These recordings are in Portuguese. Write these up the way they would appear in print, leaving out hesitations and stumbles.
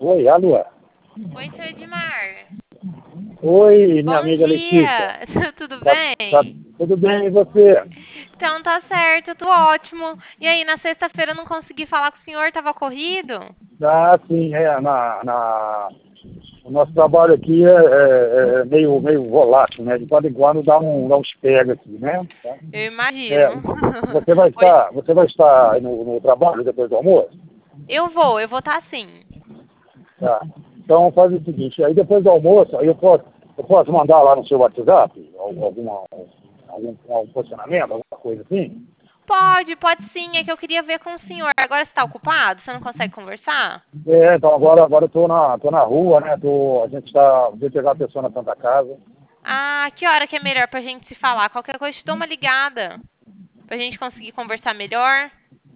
Oi, alô? Oi, seu Edmar. Oi, minha Bom amiga Letícia. dia. Tudo Tá, tá bem? tudo bem, e você? Então tá certo, tudo ótimo. E aí, na sexta-feira eu não consegui falar com o senhor, tava corrido? Ah, sim, o nosso trabalho aqui é meio volátil, né? De quando em quando dá uns pega aqui, né? Eu É, imagino. Pois você vai estar aí no trabalho depois do almoço? eu vou estar sim. Tá. Então faz o seguinte, aí depois do almoço, aí eu posso mandar lá no seu WhatsApp algum posicionamento, alguma coisa assim? Pode sim, é que eu queria ver com o senhor. Agora você tá ocupado? Você não consegue conversar? Então agora eu tô na rua, né? Vou pegar a pessoa na Santa Casa. Ah, que hora que é melhor pra gente se falar? Qualquer coisa, te dou uma ligada. Pra gente conseguir conversar melhor.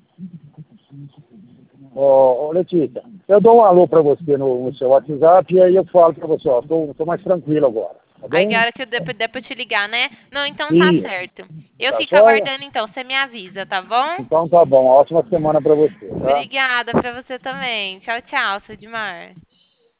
Ô, Letícia, eu dou um alô para você no seu WhatsApp e aí eu falo para você, ó, tô mais tranquilo agora, tá Aí que bem? hora que dê pra eu te ligar, né? Não, então tá Isso, certo. Eu tá fico joia? aguardando então, você me avisa, tá bom? Então tá bom, ótima semana para você, tá? Obrigada pra você também. Tchau, tchau, Sudmar.